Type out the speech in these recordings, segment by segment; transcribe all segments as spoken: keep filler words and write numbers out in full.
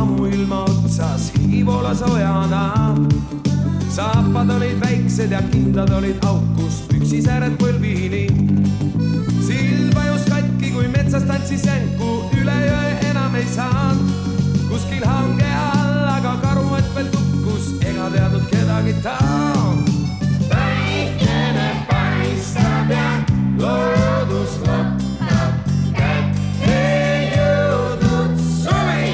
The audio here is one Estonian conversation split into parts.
ammu ilma otsas, higi voola soojana. Saapad olid väiksed ja kindad olid aukus, püksisääred põlvini. Sild vajus katki, kui metsas tantsis jänku, üle jõe enam ei saanud. Kuskil hange all, aga karuet veel tukkus, ega teadnud kedagi ta. Päikene paistab ja loodus lokkab kätt. Ei jõudnud suvi.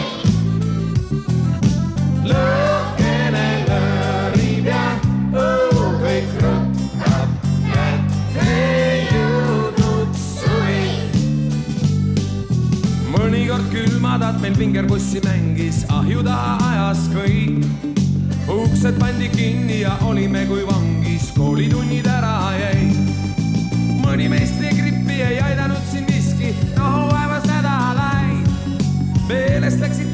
Lõhkene lõrib ja õu kõik rõkkab kätt. Ei jõudnud suvi. Mõnikord külmadad meil vingerbussi mängis, ahju taha ajas kõik. Uksed pandi kinni ja olime kui vangis, koolitunnid ära jäi. Mõni meistri grippi ei aidanud siin miski, nohu vaevas nädalaid. Meelest läksid